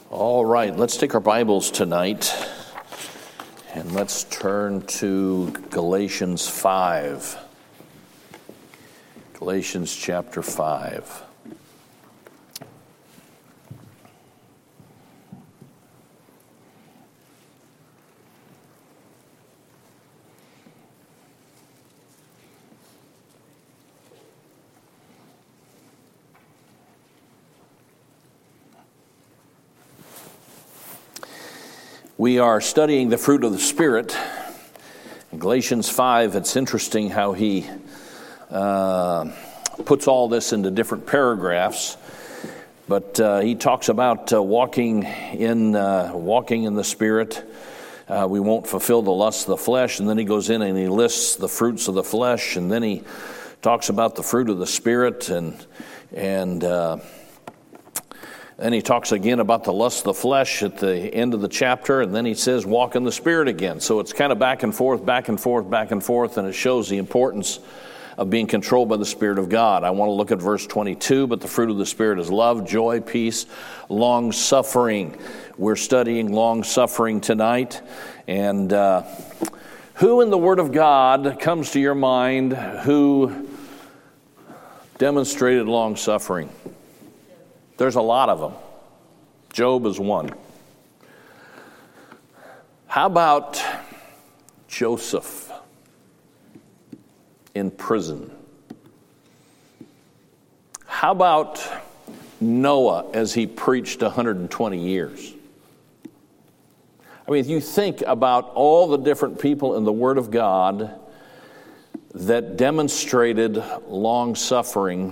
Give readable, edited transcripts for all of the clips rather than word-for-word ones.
All right, let's take our Bibles tonight and let's turn to Galatians 5. Galatians chapter 5. We are studying the fruit of the Spirit. In Galatians 5, it's interesting how he puts all this into different paragraphs. But he talks about walking in the Spirit. We won't fulfill the lusts of the flesh. And then he goes in and he lists the fruits of the flesh. And then he talks about the fruit of the Spirit. And he talks again about the lust of the flesh at the end of the chapter, and then he says, walk in the Spirit again. So it's kind of back and forth, back and forth, back and forth, and it shows the importance of being controlled by the Spirit of God. I want to look at verse 22, but the fruit of the Spirit is love, joy, peace, long-suffering. We're studying long-suffering tonight. And who in the Word of God comes to your mind who demonstrated long-suffering? There's a lot of them. Job is one. How about Joseph in prison? How about Noah as he preached 120 years? I mean, if you think about all the different people in the Word of God that demonstrated long-suffering,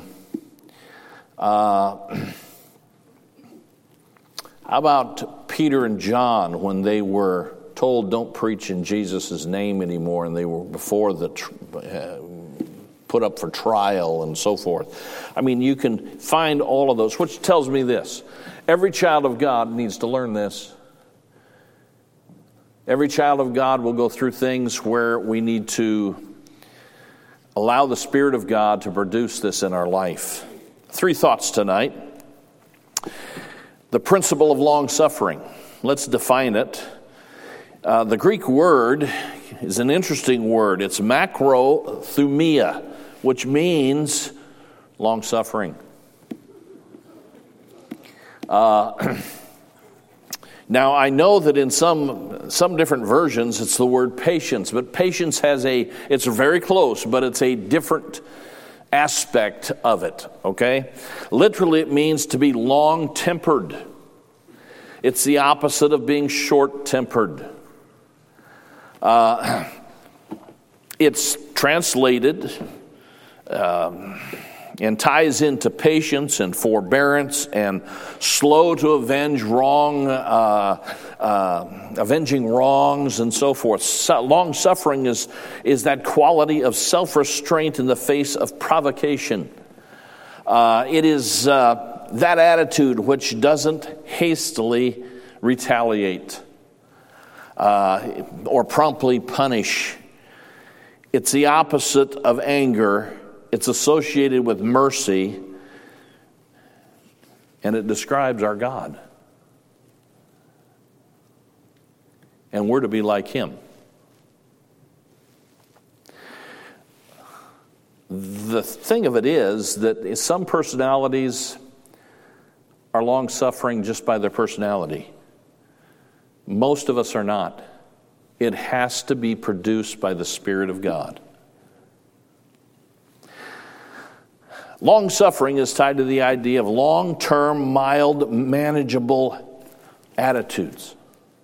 how about Peter and John when they were told don't preach in Jesus' name anymore, and they were before the put up for trial and so forth? I mean, you can find all of those, which tells me this. Every child of God needs to learn this. Every child of God will go through things where we need to allow the Spirit of God to produce this in our life. 3 thoughts tonight. The principle of long-suffering. Let's define it. The Greek word is an interesting word. It's macrothumia, which means long-suffering. Now, I know that in some different versions it's the word patience, but patience it's very close, but it's a different aspect of it, okay? Literally, it means to be long-tempered. It's the opposite of being short-tempered. It's translated and ties into patience and forbearance and slow to avenge avenging wrongs and so forth. Long-suffering is that quality of self-restraint in the face of provocation. It is that attitude which doesn't hastily retaliate or promptly punish. It's the opposite of anger. It's associated with mercy, and it describes our God. And we're to be like Him. The thing of it is that some personalities are long-suffering just by their personality. Most of us are not. It has to be produced by the Spirit of God. Long-suffering is tied to the idea of long-term, mild, manageable attitudes.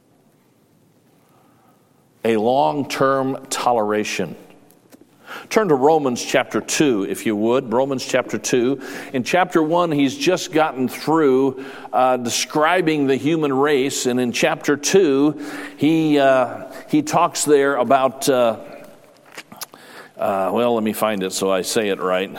A long-term toleration. Turn to Romans chapter 2, if you would. Romans chapter 2. In chapter 1, he's just gotten through describing the human race. And in chapter 2, he talks there about, let me find it so I say it right.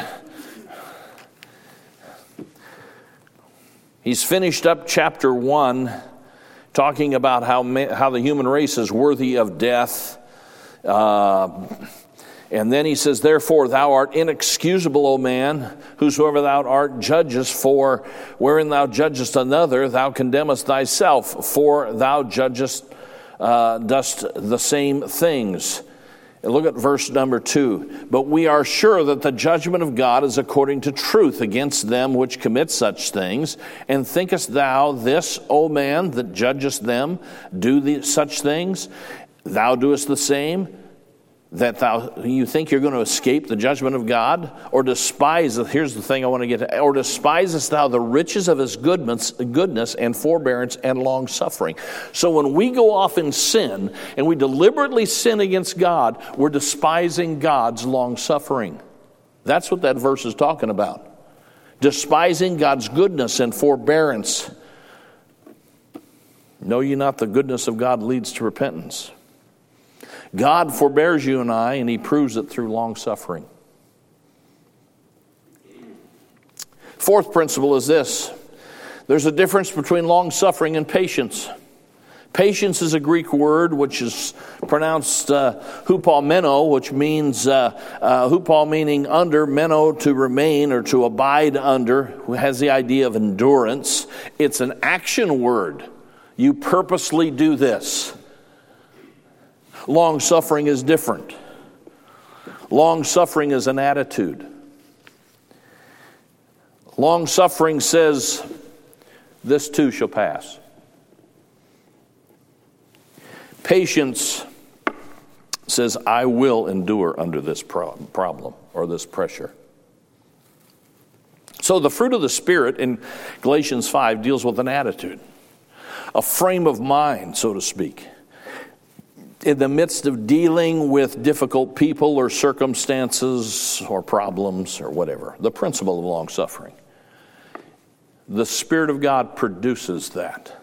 He's finished up chapter 1 talking about how the human race is worthy of death. And then he says, therefore thou art inexcusable, O man, whosoever thou art judgest, for wherein thou judgest another, thou condemnest thyself, for thou judgest, dost the same things. And look at verse number 2. But we are sure that the judgment of God is according to truth against them which commit such things. And thinkest thou this, O man, that judgest them, do such things? Thou doest the same? That you think you're going to escape the judgment of God? Or here's the thing I want to get to, or despisest thou the riches of his goodness and forbearance and long suffering? So when we go off in sin and we deliberately sin against God, we're despising God's long suffering. That's what that verse is talking about. Despising God's goodness and forbearance. Know ye not the goodness of God leads to repentance? God forbears you and I, and he proves it through long suffering. Fourth principle is this. There's a difference between long suffering and patience. Patience is a Greek word which is pronounced hupomeno, which means hupo meaning under, meno to remain or to abide under, who has the idea of endurance. It's an action word. You purposely do this. Long suffering is different. Long suffering is an attitude. Long suffering says, this too shall pass. Patience says, I will endure under this problem or this pressure. So the fruit of the Spirit in Galatians 5 deals with an attitude, a frame of mind, so to speak. In the midst of dealing with difficult people or circumstances or problems or whatever, the principle of long suffering. The Spirit of God produces that.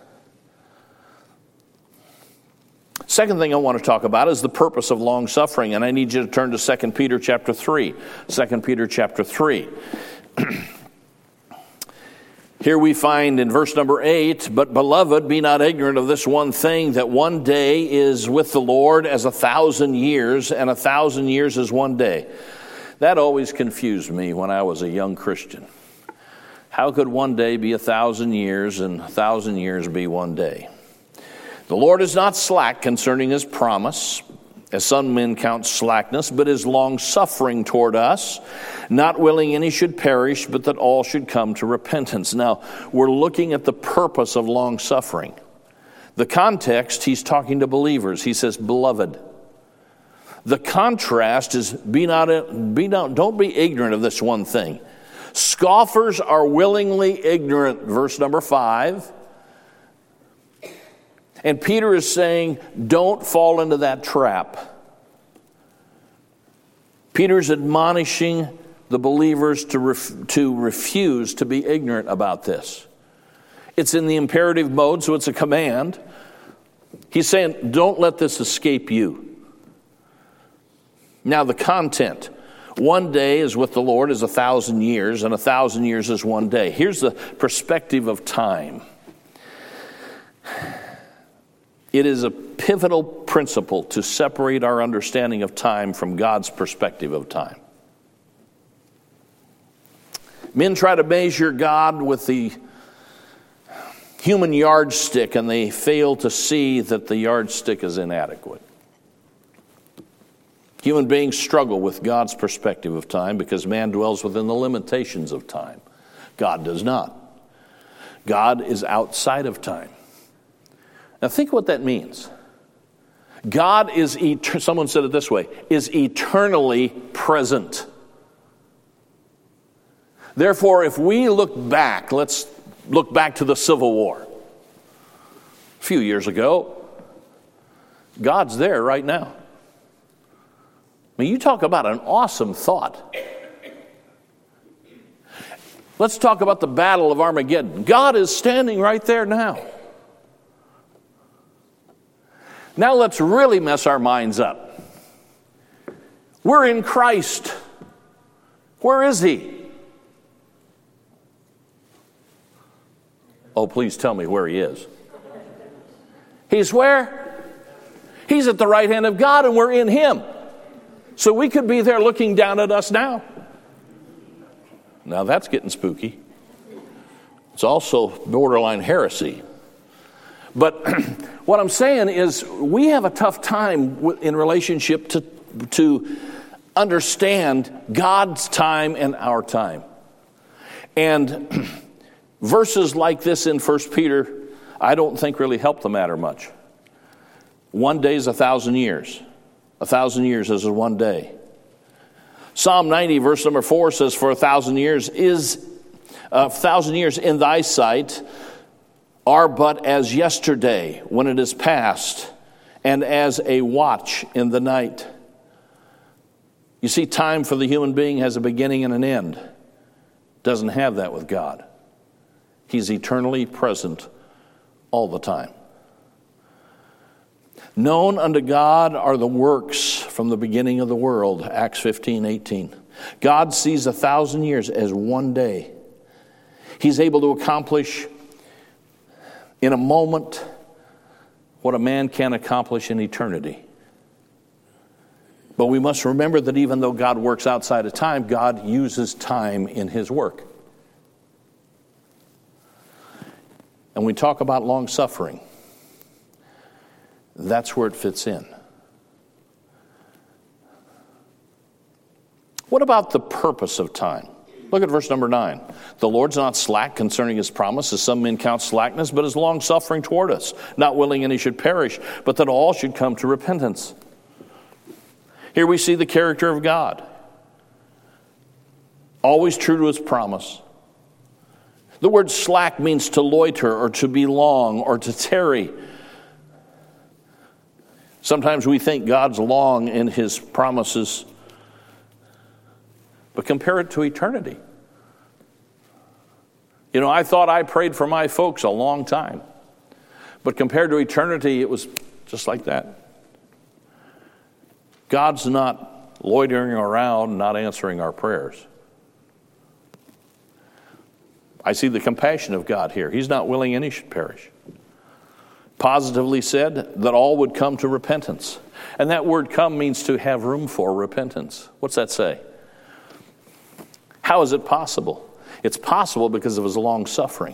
Second thing I want to talk about is the purpose of long suffering, and I need you to turn to 2 Peter chapter 3. 2 Peter chapter 3. Here we find in verse number 8, but beloved, be not ignorant of this one thing, that one day is with the Lord as 1,000 years, and 1,000 years is one day. That always confused me when I was a young Christian. How could one day be 1,000 years and 1,000 years be one day? The Lord is not slack concerning his promise, as some men count slackness, but is long-suffering toward us, not willing any should perish, but that all should come to repentance. Now, we're looking at the purpose of long-suffering. The context, he's talking to believers. He says, beloved. The contrast is, don't be ignorant of this one thing. Scoffers are willingly ignorant, verse number 5. And Peter is saying, don't fall into that trap. Peter's admonishing the believers to refuse to be ignorant about this. It's in the imperative mode, so it's a command. He's saying, don't let this escape you. Now the content. One day is with the Lord is 1,000 years, and 1,000 years is one day. Here's the perspective of time. It is a pivotal principle to separate our understanding of time from God's perspective of time. Men try to measure God with the human yardstick, and they fail to see that the yardstick is inadequate. Human beings struggle with God's perspective of time because man dwells within the limitations of time. God does not. God is outside of time. Now think what that means. God is, someone said it this way, is eternally present. Therefore, if we look back, let's look back to the Civil War. A few years ago, God's there right now. I mean, you talk about an awesome thought. Let's talk about the Battle of Armageddon. God is standing right there now. Now let's really mess our minds up. We're in Christ. Where is he? Oh, please tell me where he is. He's where? He's at the right hand of God, and we're in him. So we could be there looking down at us now. Now that's getting spooky. It's also borderline heresy. But what I'm saying is we have a tough time in relationship to understand God's time and our time. And verses like this in 1 Peter, I don't think really help the matter much. 1 day is 1,000 years. 1,000 years is 1 day. Psalm 90, verse number 4 says, for 1,000 years in thy sight are but as yesterday when it is past, and as a watch in the night. You see, time for the human being has a beginning and an end. Doesn't have that with God. He's eternally present all the time. Known unto God are the works from the beginning of the world, Acts 15:18. God sees 1,000 years as 1 day. He's able to accomplish in a moment what a man can accomplish in eternity. But we must remember that even though God works outside of time, God uses time in his work. And we talk about long suffering. That's where it fits in. What about the purpose of time? Look at verse number 9. The Lord's not slack concerning his promise, as some men count slackness, but is long-suffering toward us, not willing any should perish, but that all should come to repentance. Here we see the character of God. Always true to his promise. The word slack means to loiter or to be long or to tarry. Sometimes we think God's long in his promises, but compare it to eternity. You know, I thought I prayed for my folks a long time, but compared to eternity, it was just like that. God's not loitering around, not answering our prayers. I see the compassion of God here. He's not willing any should perish. Positively said that all would come to repentance. And that word come means to have room for repentance. What's that say? How is it possible? It's possible because of his long suffering.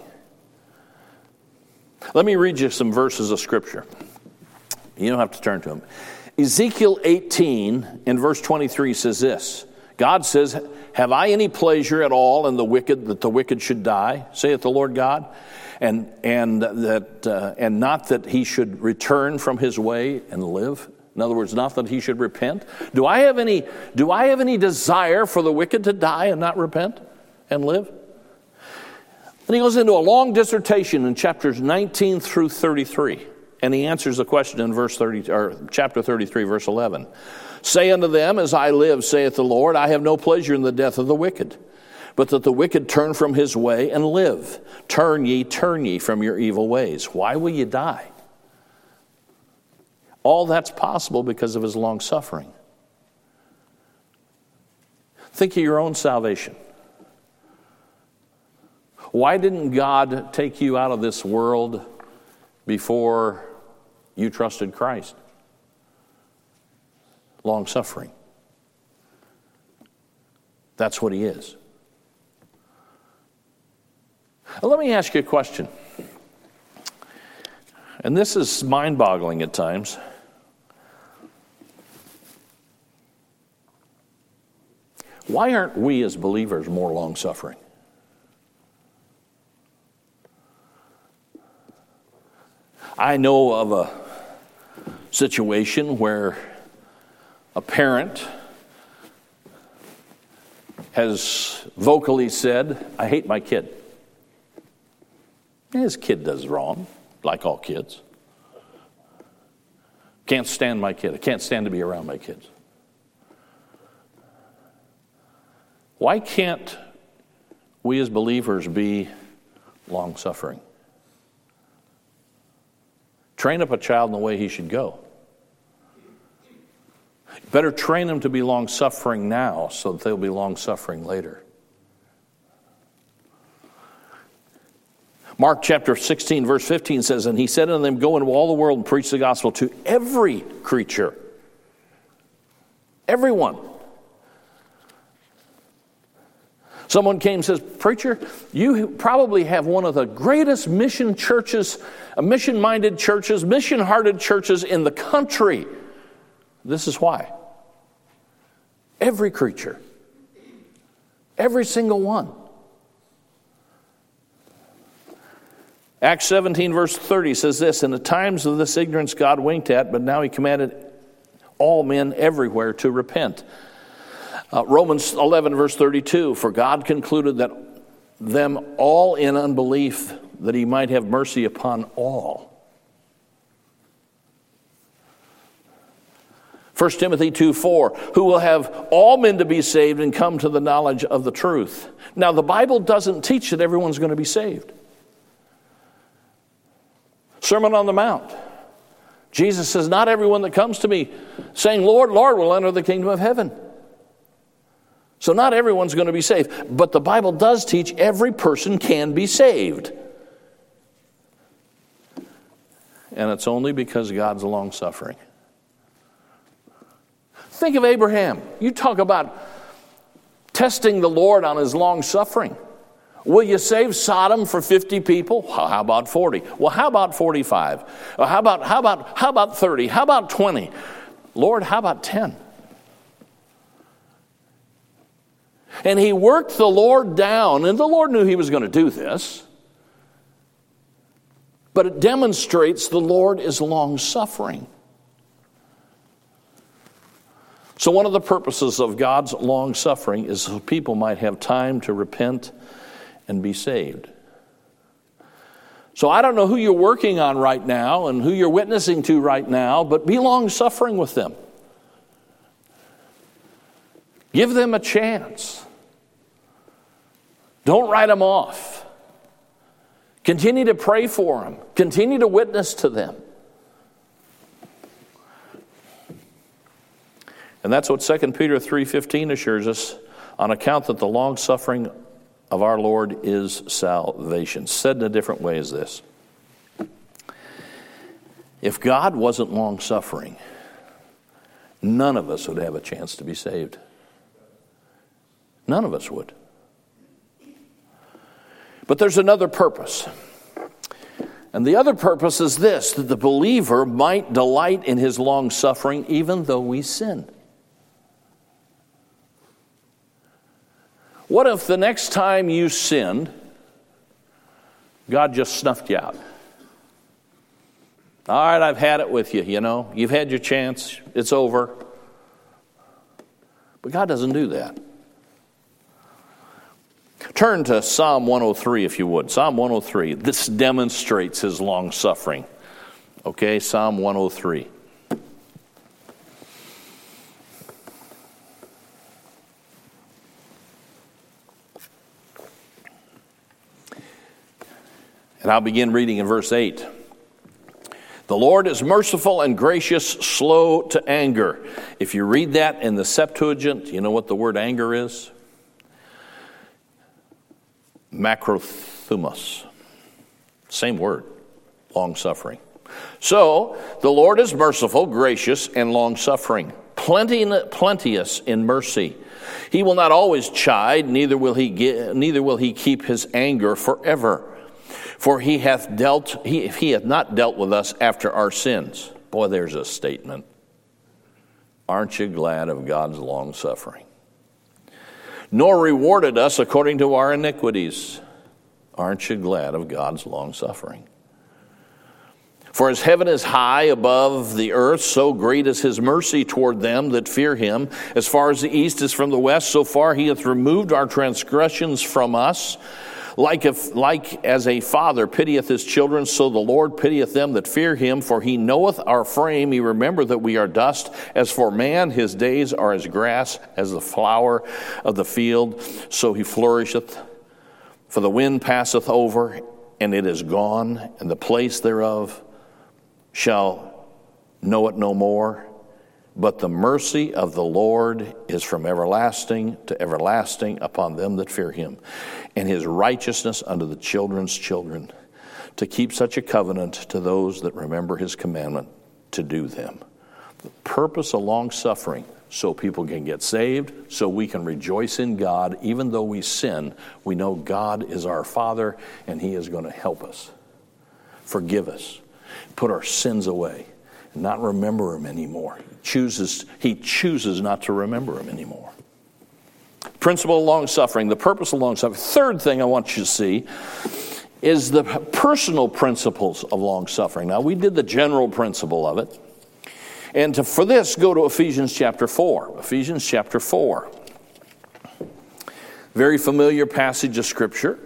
Let me read you some verses of Scripture. You don't have to turn to them. Ezekiel 18 in verse 23 says this. God says, have I any pleasure at all in the wicked, that the wicked should die, saith the Lord God, and not that he should return from his way and live? In other words, not that he should repent. Do I have any desire for the wicked to die and not repent and live? And he goes into a long dissertation in chapters 19 through 33, and he answers the question in chapter 33, verse 11. Say unto them, as I live, saith the Lord, I have no pleasure in the death of the wicked, but that the wicked turn from his way and live. Turn ye from your evil ways. Why will you die? All that's possible because of his long suffering. Think of your own salvation. Why didn't God take you out of this world before you trusted Christ? Long suffering. That's what he is. Now, let me ask you a question. And this is mind-boggling at times. Why aren't we as believers more long-suffering? I know of a situation where a parent has vocally said, I hate my kid. And his kid does wrong, like all kids. Can't stand my kid. I can't stand to be around my kids. Why can't we as believers be long-suffering? Train up a child in the way he should go. Better train them to be long-suffering now so that they'll be long-suffering later. Mark chapter 16, verse 15 says, and he said unto them, go into all the world and preach the gospel to every creature. Everyone. Someone came and says, "Preacher, you probably have one of the greatest mission churches, mission-minded churches, mission-hearted churches in the country." This is why. Every creature, every single one. Acts 17 verse 30 says this, "In the times of this ignorance God winked at, but now he commanded all men everywhere to repent." Romans 11 verse 32, "For God concluded that them all in unbelief, that he might have mercy upon all." 1 Timothy 2:4, "Who will have all men to be saved and come to the knowledge of the truth." Now, the Bible doesn't teach that everyone's going to be saved. Sermon on the Mount. Jesus says, "Not everyone that comes to me saying, 'Lord, Lord,' will enter the kingdom of heaven." So not everyone's going to be saved. But the Bible does teach every person can be saved. And it's only because God's long-suffering. Think of Abraham. You talk about testing the Lord on his long-suffering. Will you save Sodom for 50 people? Well, how about 40? Well, how about 45? Well, how about 30? How about 20? Lord, how about 10? And he worked the Lord down, and the Lord knew he was going to do this. But it demonstrates the Lord is long-suffering. So one of the purposes of God's long-suffering is so people might have time to repent and be saved. So I don't know who you're working on right now and who you're witnessing to right now, but be long-suffering with them. Give them a chance. Don't write them off. Continue to pray for them. Continue to witness to them. And that's what 2 Peter 3:15 assures us, on account that the long-suffering of our Lord is salvation. Said in a different way is this: if God wasn't long-suffering, none of us would have a chance to be saved. None of us would. But there's another purpose. And the other purpose is this, that the believer might delight in his long-suffering even though we sin. What if the next time you sinned, God just snuffed you out? All right, I've had it with you, You've had your chance. It's over. But God doesn't do that. Turn to Psalm 103, if you would. Psalm 103. This demonstrates his long-suffering. Okay, Psalm 103. And I'll begin reading in verse 8. The Lord is merciful and gracious, slow to anger. If you read that in the Septuagint, you know what the word anger is? Macrothumos. Same word, long-suffering. So, the Lord is merciful, gracious, and long-suffering, plenteous in mercy. He will not always chide, neither will he keep his anger forever. For he hath not dealt with us after our sins. Boy, there's a statement. Aren't you glad of God's long-suffering? Nor rewarded us according to our iniquities. Aren't you glad of God's long-suffering? For as heaven is high above the earth, so great is his mercy toward them that fear him. As far as the east is from the west, so far he hath removed our transgressions from us. Like as a father pitieth his children, so the Lord pitieth them that fear him. For he knoweth our frame, he remembereth that we are dust. As for man, his days are as grass, as the flower of the field, so he flourisheth. For the wind passeth over, and it is gone, and the place thereof shall know it no more. But the mercy of the Lord is from everlasting to everlasting upon them that fear him, and his righteousness unto the children's children, to keep such a covenant to those that remember his commandment to do them. The purpose of long-suffering, so people can get saved, so we can rejoice in God. Even though we sin, we know God is our Father, and He is going to help us, forgive us, put our sins away, and not remember them anymore. He chooses not to remember them anymore. Principle of long-suffering, the purpose of long-suffering. Third thing I want you to see is the personal principles of long-suffering. Now, we did the general principle of it. And for this, go to Ephesians chapter 4. Ephesians chapter 4. Very familiar passage of Scripture.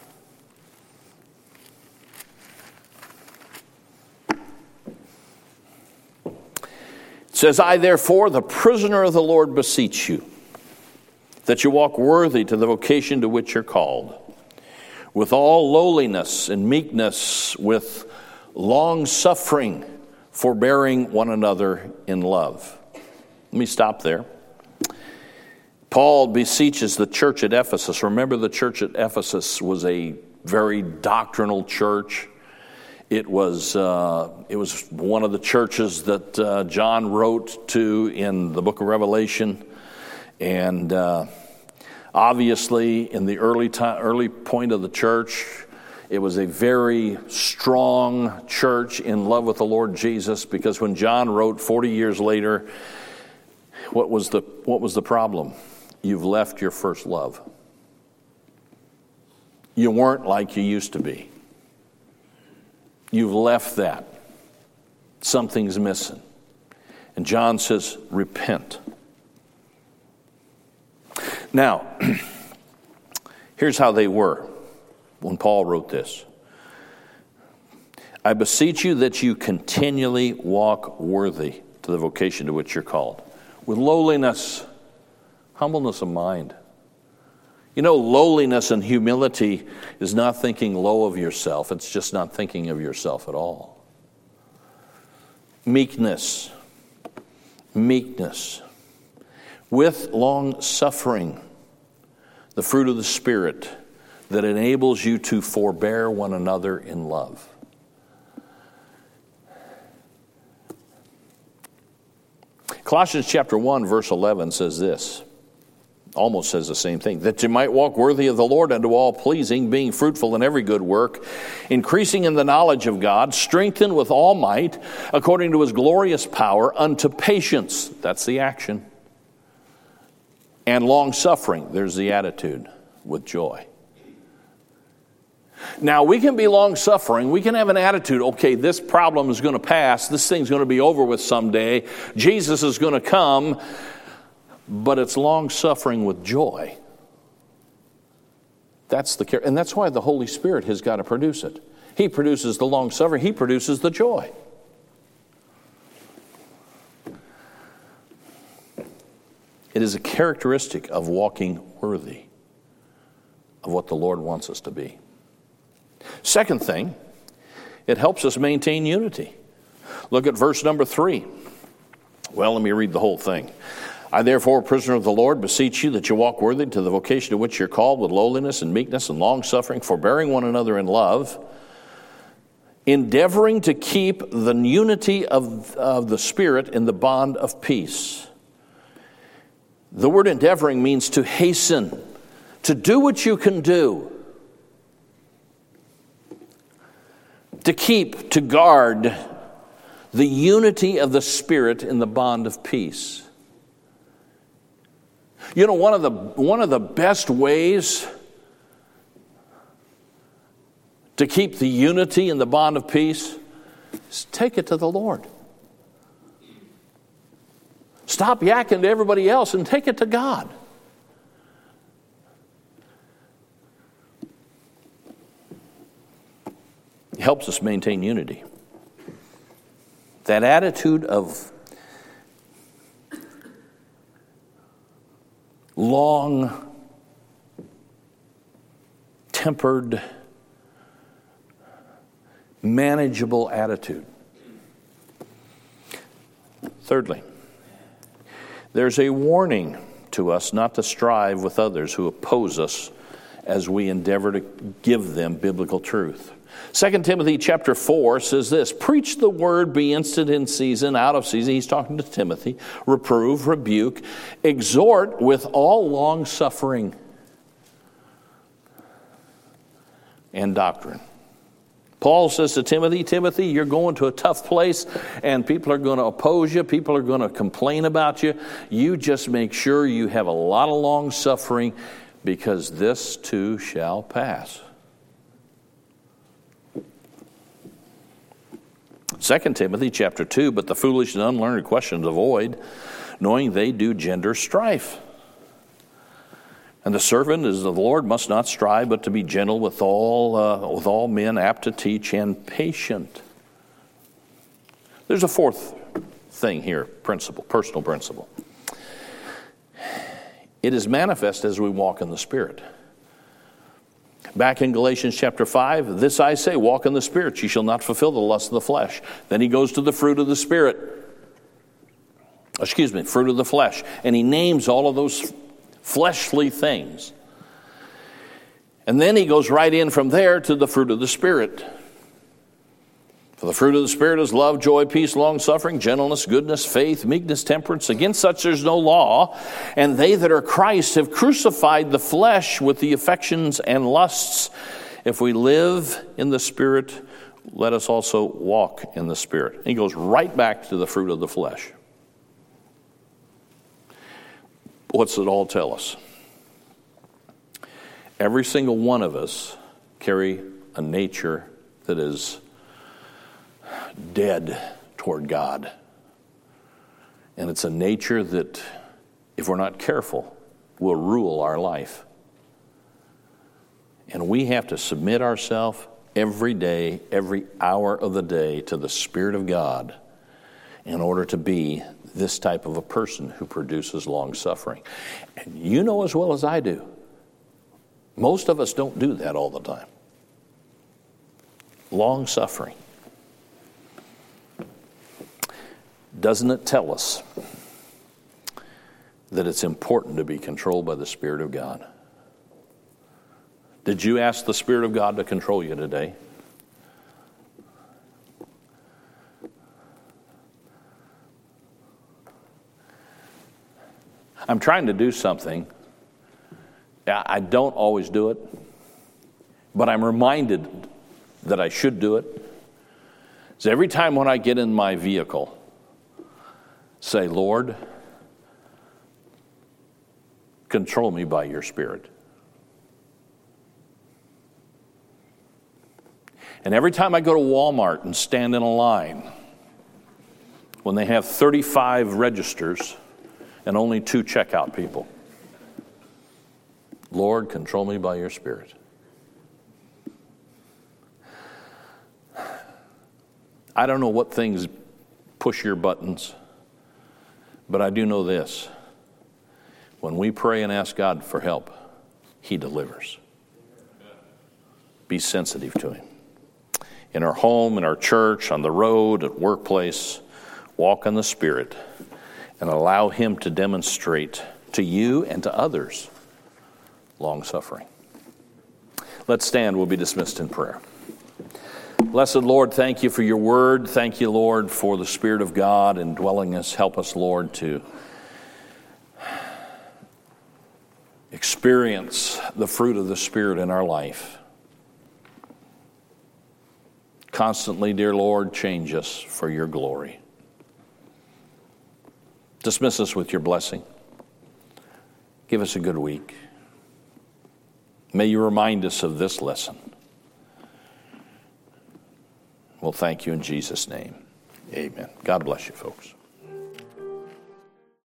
It says, I therefore, the prisoner of the Lord, beseech you, that you walk worthy to the vocation to which you're called, with all lowliness and meekness, with long-suffering, forbearing one another in love. Let me stop there. Paul beseeches the church at Ephesus. Remember, the church at Ephesus was a very doctrinal church. It was one of the churches that John wrote to in the book of Revelation. And obviously, in the early point of the church, it was a very strong church in love with the Lord Jesus, because when John wrote 40 years later, what was the problem? You've left your first love. You weren't like you used to be. You've left that. Something's missing. And John says, repent. Now, here's how they were when Paul wrote this. I beseech you that you continually walk worthy to the vocation to which you're called, with lowliness, humbleness of mind. You know, lowliness and humility is not thinking low of yourself. It's just not thinking of yourself at all. Meekness. With long suffering, the fruit of the Spirit that enables you to forbear one another in love. Colossians chapter 1, verse 11 says this, almost says the same thing, that you might walk worthy of the Lord unto all pleasing, being fruitful in every good work, increasing in the knowledge of God, strengthened with all might, according to His glorious power, unto patience. That's the action. And long-suffering, there's the attitude, with joy. Now, we can be long-suffering. We can have an attitude, okay, this problem is going to pass. This thing's going to be over with someday. Jesus is going to come. But it's long-suffering with joy. That's the care. And that's why the Holy Spirit has got to produce it. He produces the long-suffering. He produces the joy. It is a characteristic of walking worthy of what the Lord wants us to be. Second thing, it helps us maintain unity. Look at verse number 3. Well, let me read the whole thing. I therefore, prisoner of the Lord, beseech you that you walk worthy to the vocation to which you're called, with lowliness and meekness and long-suffering, forbearing one another in love, endeavoring to keep the unity of the Spirit in the bond of peace. The word endeavoring means to hasten, to do what you can do, to keep, to guard the unity of the Spirit in the bond of peace. You know, one of the best ways to keep the unity in the bond of peace is take it to the Lord. Stop yakking to everybody else and take it to God. It helps us maintain unity. That attitude of long-tempered, manageable attitude. Thirdly, there's a warning to us not to strive with others who oppose us as we endeavor to give them biblical truth. 2 Timothy chapter 4 says this, preach the word, be instant in season, out of season. He's talking to Timothy. Reprove, rebuke, exhort with all long suffering and doctrine. Paul says to Timothy, Timothy, you're going to a tough place and people are going to oppose you. People are going to complain about you. You just make sure you have a lot of long suffering, because this too shall pass. 2 Timothy chapter 2, but the foolish and unlearned questions avoid, knowing they do gender strife. And the servant is of the Lord must not strive, but to be gentle with all men, apt to teach, and patient. There's a fourth thing here, personal principle. It is manifest as we walk in the Spirit. Back in Galatians chapter 5, this I say, walk in the Spirit, ye shall not fulfill the lust of the flesh. Then he goes to the fruit of the Spirit. Fruit of the flesh. And he names all of those fleshly things. And then he goes right in from there to the fruit of the Spirit. For the fruit of the Spirit is love, joy, peace, long-suffering, gentleness, goodness, faith, meekness, temperance. Against such there's no law. And they that are Christ have crucified the flesh with the affections and lusts. If we live in the Spirit, let us also walk in the Spirit. He goes right back to the fruit of the flesh. What's it all tell us? Every single one of us carry a nature that is dead toward God. And it's a nature that, if we're not careful, will rule our life. And we have to submit ourselves every day, every hour of the day, to the Spirit of God in order to be this type of a person who produces long suffering. And you know as well as I do, most of us don't do that all the time. Long suffering. Doesn't it tell us that it's important to be controlled by the Spirit of God? Did you ask the Spirit of God to control you today? I'm trying to do something. I don't always do it, but I'm reminded that I should do it. So every time when I get in my vehicle, say, Lord, control me by your Spirit. And every time I go to Walmart and stand in a line, when they have 35 registers and only 2 checkout people, Lord, control me by your Spirit. I don't know what things push your buttons, but I do know this. When we pray and ask God for help, He delivers. Be sensitive to Him. In our home, in our church, on the road, at workplace, walk in the Spirit and allow Him to demonstrate to you and to others long suffering. Let's stand. We'll be dismissed in prayer. Blessed Lord, thank you for your word. Thank you, Lord, for the Spirit of God indwelling us. Help us, Lord, to experience the fruit of the Spirit in our life. Constantly, dear Lord, change us for your glory. Dismiss us with your blessing. Give us a good week. May you remind us of this lesson. We'll thank you in Jesus' name. Amen. God bless you, folks.